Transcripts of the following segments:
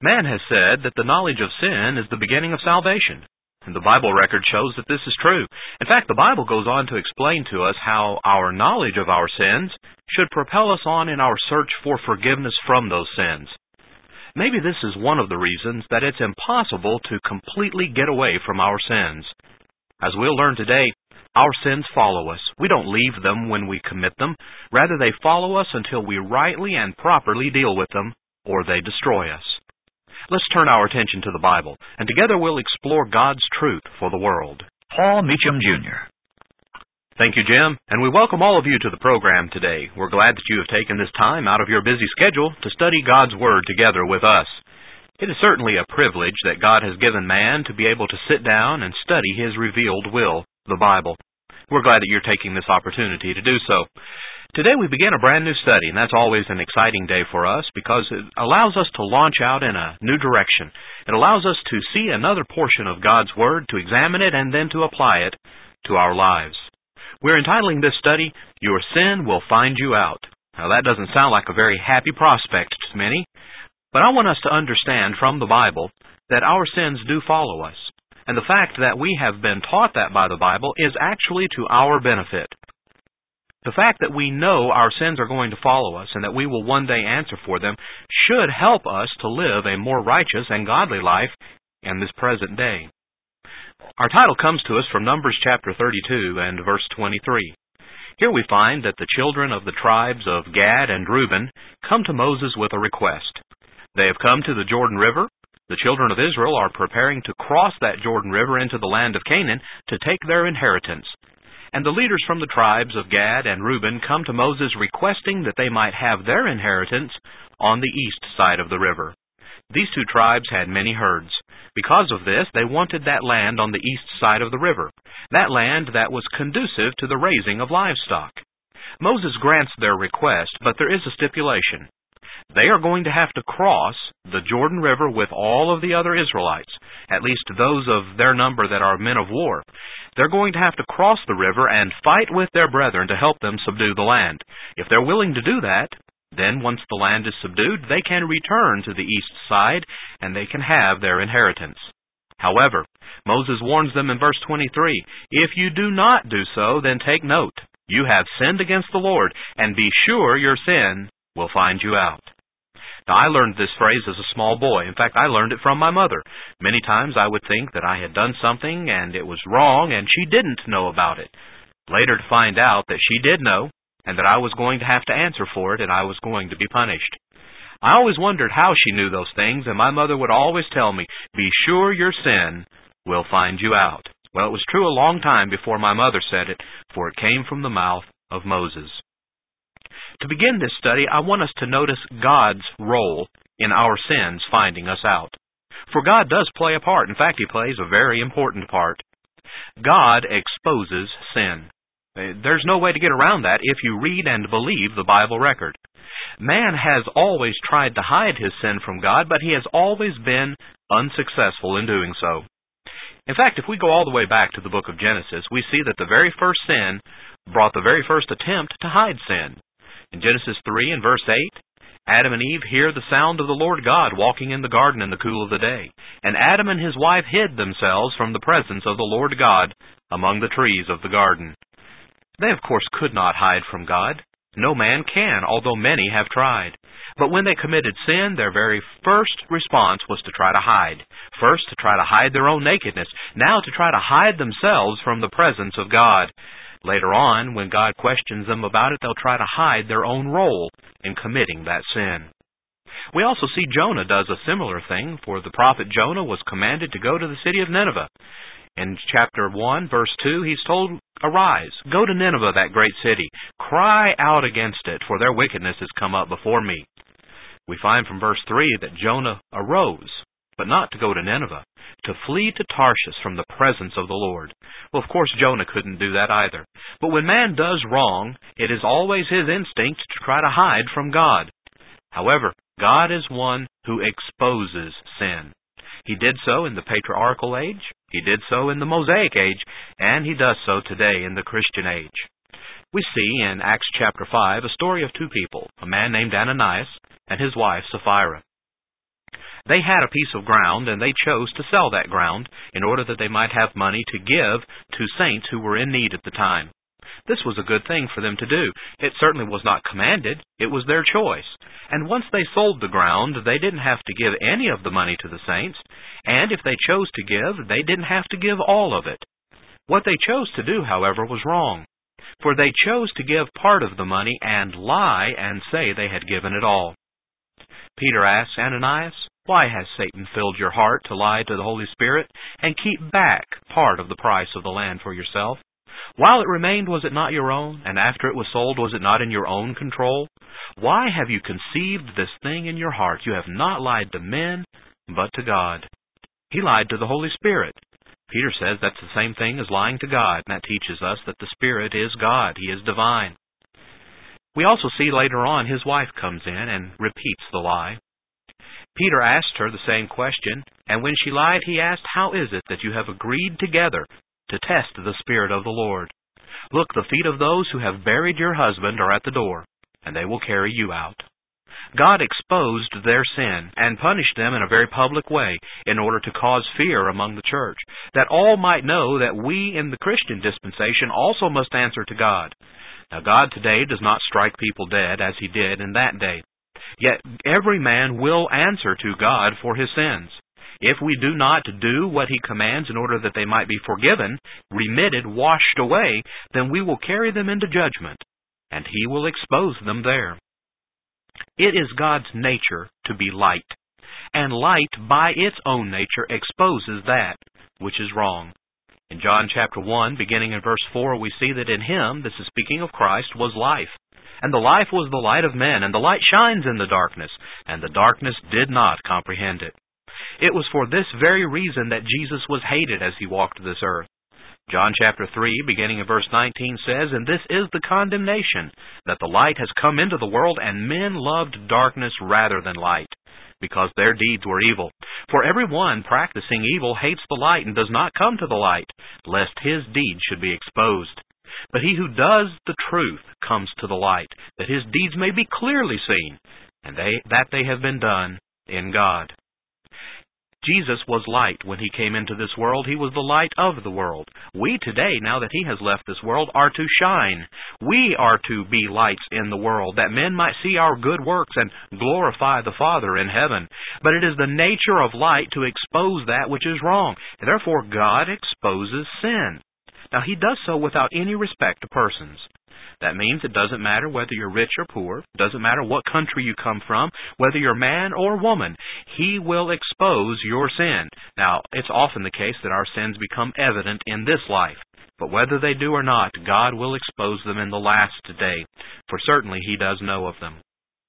Man has said that the knowledge of sin is the beginning of salvation, and the Bible record shows that this is true. In fact, the Bible goes on to explain to us how our knowledge of our sins should propel us on in our search for forgiveness from those sins. Maybe this is one of the reasons that it's impossible to completely get away from our sins. As we'll learn today, our sins follow us. We don't leave them when we commit them. Rather, they follow us until we rightly and properly deal with them, or they destroy us. Let's turn our attention to the Bible, and together we'll explore God's truth for the world. Paul Meacham, Jr. Thank you, Jim, and we welcome all of you to the program today. We're glad that you have taken this time out of your busy schedule to study God's Word together with us. It is certainly a privilege that God has given man to be able to sit down and study His revealed will, the Bible. We're glad that you're taking this opportunity to do so. Today we begin a brand new study, and that's always an exciting day for us because it allows us to launch out in a new direction. It allows us to see another portion of God's Word, to examine it, and then to apply it to our lives. We're entitling this study, Your Sin Will Find You Out. Now that doesn't sound like a very happy prospect to many, but I want us to understand from the Bible that our sins do follow us. And the fact that we have been taught that by the Bible is actually to our benefit. The fact that we know our sins are going to follow us and that we will one day answer for them should help us to live a more righteous and godly life in this present day. Our title comes to us from Numbers chapter 32 and verse 23. Here we find that the children of the tribes of Gad and Reuben come to Moses with a request. They have come to the Jordan River. The children of Israel are preparing to cross that Jordan River into the land of Canaan to take their inheritance. And the leaders from the tribes of Gad and Reuben come to Moses requesting that they might have their inheritance on the east side of the river. These two tribes had many herds. Because of this, they wanted that land on the east side of the river, that land that was conducive to the raising of livestock. Moses grants their request, but there is a stipulation. They are going to have to cross the Jordan River with all of the other Israelites, at least those of their number that are men of war. They're going to have to cross the river and fight with their brethren to help them subdue the land. If they're willing to do that, then once the land is subdued, they can return to the east side and they can have their inheritance. However, Moses warns them in verse 23, if you do not do so, then take note. You have sinned against the Lord, and be sure your sin will find you out. Now, I learned this phrase as a small boy. In fact, I learned it from my mother. Many times I would think that I had done something and it was wrong and she didn't know about it. Later to find out that she did know and that I was going to have to answer for it and I was going to be punished. I always wondered how she knew those things, and my mother would always tell me, be sure your sin will find you out. Well, it was true a long time before my mother said it, for it came from the mouth of Moses. To begin this study, I want us to notice God's role in our sins finding us out. For God does play a part. In fact, He plays a very important part. God exposes sin. There's no way to get around that if you read and believe the Bible record. Man has always tried to hide his sin from God, but he has always been unsuccessful in doing so. In fact, if we go all the way back to the book of Genesis, we see that the very first sin brought the very first attempt to hide sin. In Genesis 3 and verse 8, Adam and Eve hear the sound of the Lord God walking in the garden in the cool of the day. And Adam and his wife hid themselves from the presence of the Lord God among the trees of the garden. They, of course, could not hide from God. No man can, although many have tried. But when they committed sin, their very first response was to try to hide. First, to try to hide their own nakedness. Now, to try to hide themselves from the presence of God. Later on, when God questions them about it, they'll try to hide their own role in committing that sin. We also see Jonah does a similar thing, for the prophet Jonah was commanded to go to the city of Nineveh. In chapter 1, verse 2, he's told, arise, go to Nineveh, that great city. Cry out against it, for their wickedness has come up before me. We find from verse 3 that Jonah arose, but not to go to Nineveh, to flee to Tarshish from the presence of the Lord. Well, of course, Jonah couldn't do that either. But when man does wrong, it is always his instinct to try to hide from God. However, God is one who exposes sin. He did so in the patriarchal age, He did so in the Mosaic age, and He does so today in the Christian age. We see in Acts chapter 5 a story of two people, a man named Ananias and his wife Sapphira. They had a piece of ground, and they chose to sell that ground in order that they might have money to give to saints who were in need at the time. This was a good thing for them to do. It certainly was not commanded. It was their choice. And once they sold the ground, they didn't have to give any of the money to the saints, and if they chose to give, they didn't have to give all of it. What they chose to do, however, was wrong, for they chose to give part of the money and lie and say they had given it all. Peter asks Ananias, "Why has Satan filled your heart to lie to the Holy Spirit and keep back part of the price of the land for yourself? While it remained, was it not your own? And after it was sold, was it not in your own control? Why have you conceived this thing in your heart? You have not lied to men, but to God." He lied to the Holy Spirit. Peter says that's the same thing as lying to God, and that teaches us that the Spirit is God. He is divine. We also see later on his wife comes in and repeats the lie. Peter asked her the same question, and when she lied, he asked, "How is it that you have agreed together to test the Spirit of the Lord? Look, the feet of those who have buried your husband are at the door, and they will carry you out." God exposed their sin and punished them in a very public way in order to cause fear among the church, that all might know that we in the Christian dispensation also must answer to God. Now, God today does not strike people dead as He did in that day. Yet every man will answer to God for his sins. If we do not do what He commands in order that they might be forgiven, remitted, washed away, then we will carry them into judgment, and He will expose them there. It is God's nature to be light, and light by its own nature exposes that which is wrong. In John chapter 1, beginning in verse 4, we see that in Him, this is speaking of Christ, was life. And the life was the light of men, and the light shines in the darkness, and the darkness did not comprehend it. It was for this very reason that Jesus was hated as He walked this earth. John chapter 3, beginning in verse 19 says, "And this is the condemnation, that the light has come into the world, and men loved darkness rather than light, because their deeds were evil. For every one practicing evil hates the light and does not come to the light, lest his deeds should be exposed. But he who does the truth comes to the light, that his deeds may be clearly seen, and that they have been done in God." Jesus was light when He came into this world. He was the light of the world. We today, now that He has left this world, are to shine. We are to be lights in the world, that men might see our good works and glorify the Father in heaven. But it is the nature of light to expose that which is wrong. Therefore, God exposes sin. Now, He does so without any respect to persons. That means it doesn't matter whether you're rich or poor, it doesn't matter what country you come from, whether you're man or woman, He will expose your sin. Now, it's often the case that our sins become evident in this life, but whether they do or not, God will expose them in the last day, for certainly He does know of them.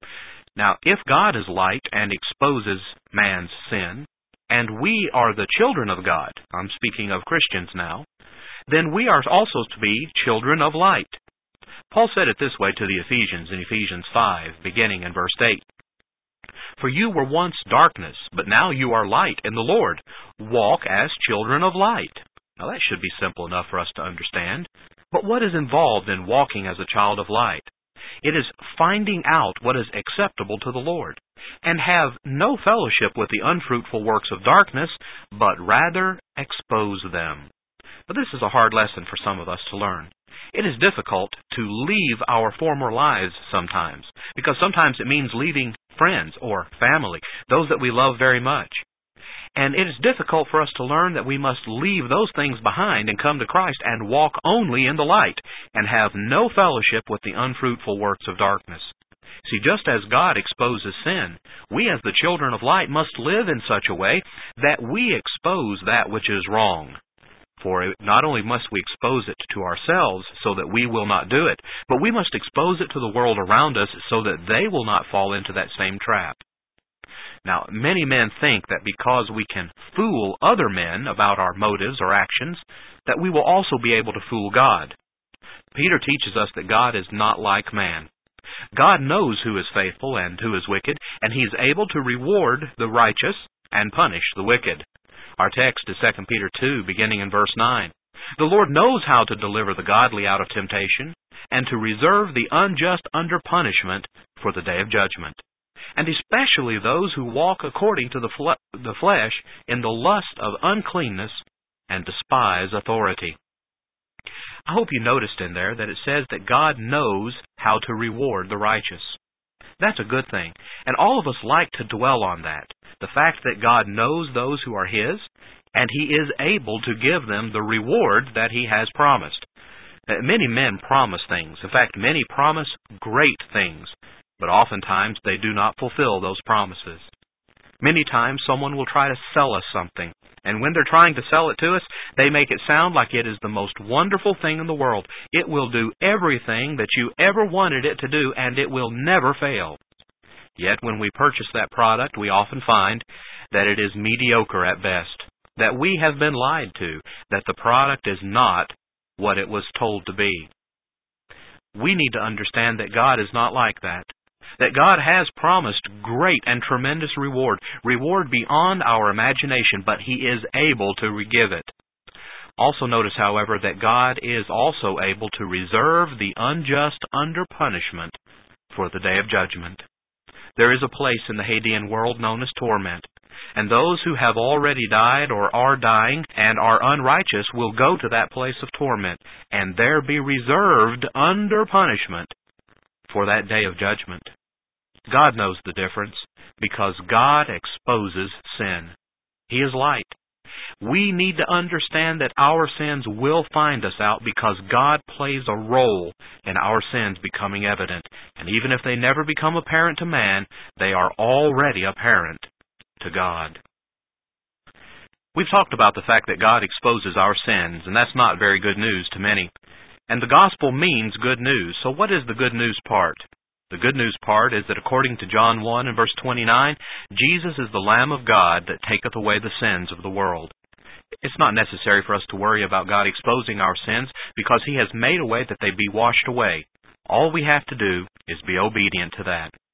Now, if God is light and exposes man's sin, and we are the children of God, I'm speaking of Christians now, then we are also to be children of light. Paul said it this way to the Ephesians in Ephesians 5, beginning in verse 8. "For you were once darkness, but now you are light in the Lord. Walk as children of light." Now that should be simple enough for us to understand. But what is involved in walking as a child of light? It is finding out what is acceptable to the Lord, and have no fellowship with the unfruitful works of darkness, but rather expose them. But this is a hard lesson for some of us to learn. It is difficult to leave our former lives sometimes, because sometimes it means leaving friends or family, those that we love very much. And it is difficult for us to learn that we must leave those things behind and come to Christ and walk only in the light, and have no fellowship with the unfruitful works of darkness. See, just as God exposes sin, we as the children of light must live in such a way that we expose that which is wrong. For not only must we expose it to ourselves so that we will not do it, but we must expose it to the world around us so that they will not fall into that same trap. Now, many men think that because we can fool other men about our motives or actions, that we will also be able to fool God. Peter teaches us that God is not like man. God knows who is faithful and who is wicked, and He is able to reward the righteous and punish the wicked. Our text is 2 Peter 2, beginning in verse 9. "The Lord knows how to deliver the godly out of temptation, and to reserve the unjust under punishment for the day of judgment. and especially those who walk according to the flesh in the lust of uncleanness and despise authority. I hope you noticed in there that it says that God knows how to reward the righteous. That's a good thing, and all of us like to dwell on that, the fact that God knows those who are His, and He is able to give them the reward that He has promised. Many men promise things. In fact, many promise great things, but oftentimes they do not fulfill those promises. Many times someone will try to sell us something, and when they're trying to sell it to us, they make it sound like it is the most wonderful thing in the world. It will do everything that you ever wanted it to do, and it will never fail. Yet when we purchase that product, we often find that it is mediocre at best, that we have been lied to, that the product is not what it was told to be. We need to understand that God is not like that. That God has promised great and tremendous reward beyond our imagination, but He is able to give it. Also notice, however, that God is also able to reserve the unjust under punishment for the day of judgment. There is a place in the Hadean world known as torment, and those who have already died or are dying and are unrighteous will go to that place of torment, and there be reserved under punishment for that day of judgment. God knows the difference, because God exposes sin. He is light. We need to understand that our sins will find us out because God plays a role in our sins becoming evident. And even if they never become apparent to man, they are already apparent to God. We've talked about the fact that God exposes our sins, and that's not very good news to many. And the gospel means good news. So what is the good news part? The good news part is that according to John 1 and verse 29, Jesus is the Lamb of God that taketh away the sins of the world. It's not necessary for us to worry about God exposing our sins because He has made a way that they be washed away. All we have to do is be obedient to that.